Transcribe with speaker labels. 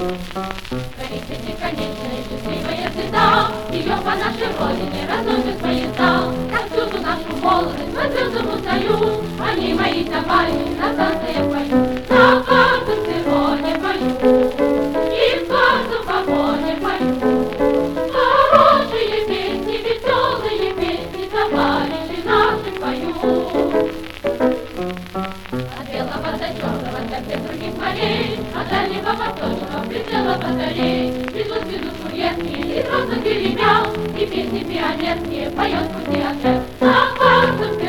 Speaker 1: Строите конечная счастливая звезда, ее по нашей родине разносят поезда. Повсюду нашу молодость по звездам узнаю, они мои товарищи на станциях поют. На каждом перроне поют, и в каждом вагоне поют. Хорошие песни, веселые песни, товарищи наши поют. От белого до черного, до всех других морей, от дальнего восточного прицела батарей. Везут курьерские из розных перемял, и песни пионерские поет пути отец. На каждом